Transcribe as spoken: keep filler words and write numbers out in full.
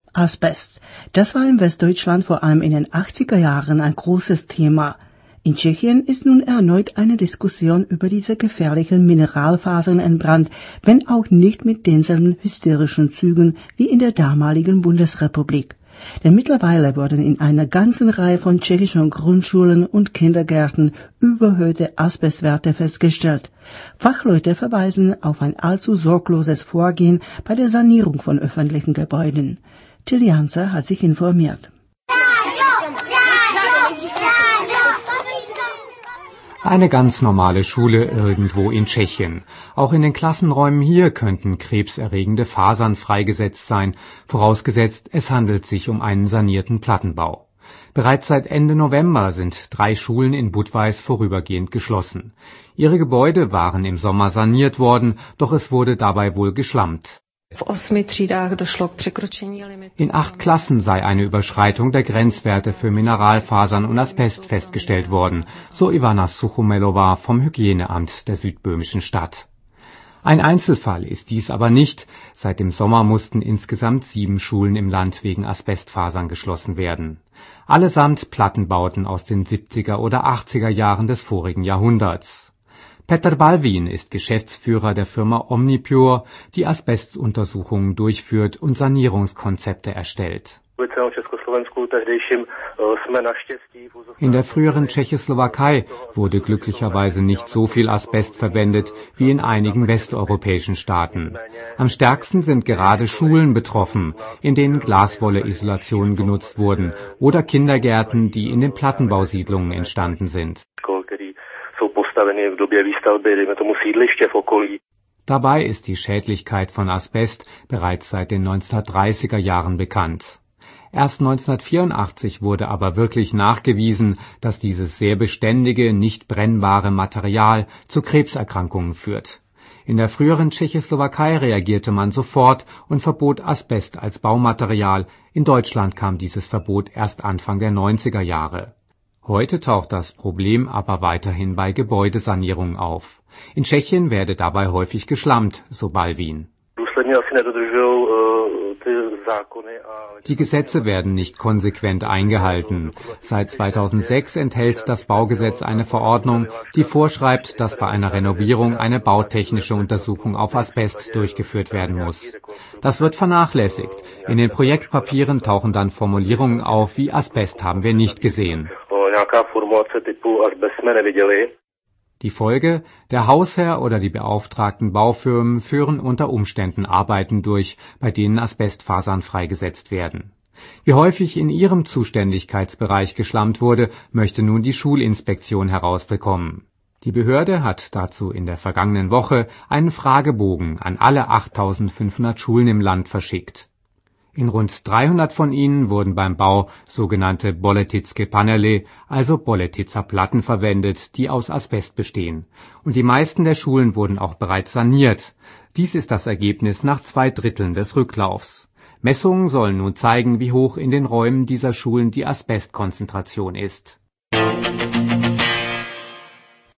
Asbest. Das war in Westdeutschland vor allem in den achtziger Jahren ein großes Thema. In Tschechien ist nun erneut eine Diskussion über diese gefährlichen Mineralfasern entbrannt, wenn auch nicht mit denselben hysterischen Zügen wie in der damaligen Bundesrepublik. Denn mittlerweile wurden in einer ganzen Reihe von tschechischen Grundschulen und Kindergärten überhöhte Asbestwerte festgestellt. Fachleute verweisen auf ein allzu sorgloses Vorgehen bei der Sanierung von öffentlichen Gebäuden. Till Janzer hat sich informiert. Eine ganz normale Schule irgendwo in Tschechien. Auch in den Klassenräumen hier könnten krebserregende Fasern freigesetzt sein, vorausgesetzt, es handelt sich um einen sanierten Plattenbau. Bereits seit Ende November sind drei Schulen in Budweis vorübergehend geschlossen. Ihre Gebäude waren im Sommer saniert worden, doch es wurde dabei wohl geschlammt. In acht Klassen sei eine Überschreitung der Grenzwerte für Mineralfasern und Asbest festgestellt worden, so Ivana Suchomelova vom Hygieneamt der südböhmischen Stadt. Ein Einzelfall ist dies aber nicht. Seit dem Sommer mussten insgesamt sieben Schulen im Land wegen Asbestfasern geschlossen werden. Allesamt Plattenbauten aus den siebziger oder achtziger Jahren des vorigen Jahrhunderts. Petr Balvin ist Geschäftsführer der Firma Omnipure, die Asbestuntersuchungen durchführt und Sanierungskonzepte erstellt. In der früheren Tschechoslowakei wurde glücklicherweise nicht so viel Asbest verwendet wie in einigen westeuropäischen Staaten. Am stärksten sind gerade Schulen betroffen, in denen Glaswolle-Isolationen genutzt wurden, oder Kindergärten, die in den Plattenbausiedlungen entstanden sind. Dabei ist die Schädlichkeit von Asbest bereits seit den neunzehnhundertdreißiger Jahren bekannt. Erst neunzehnhundertvierundachtzig wurde aber wirklich nachgewiesen, dass dieses sehr beständige, nicht brennbare Material zu Krebserkrankungen führt. In der früheren Tschechoslowakei reagierte man sofort und verbot Asbest als Baumaterial. In Deutschland kam dieses Verbot erst Anfang der neunziger Jahre. Heute taucht das Problem aber weiterhin bei Gebäudesanierungen auf. In Tschechien werde dabei häufig geschlammt, so Balvin. Die Gesetze werden nicht konsequent eingehalten. Seit zweitausendsechs enthält das Baugesetz eine Verordnung, die vorschreibt, dass bei einer Renovierung eine bautechnische Untersuchung auf Asbest durchgeführt werden muss. Das wird vernachlässigt. In den Projektpapieren tauchen dann Formulierungen auf wie Asbest haben wir nicht gesehen. Die Folge: Der Hausherr oder die beauftragten Baufirmen führen unter Umständen Arbeiten durch, bei denen Asbestfasern freigesetzt werden. Wie häufig in ihrem Zuständigkeitsbereich geschlammt wurde, möchte nun die Schulinspektion herausbekommen. Die Behörde hat dazu in der vergangenen Woche einen Fragebogen an alle achttausendfünfhundert Schulen im Land verschickt. In rund dreihundert von ihnen wurden beim Bau sogenannte Boletické panely, also Boletitzer Platten verwendet, die aus Asbest bestehen. Und die meisten der Schulen wurden auch bereits saniert. Dies ist das Ergebnis nach zwei Dritteln des Rücklaufs. Messungen sollen nun zeigen, wie hoch in den Räumen dieser Schulen die Asbestkonzentration ist.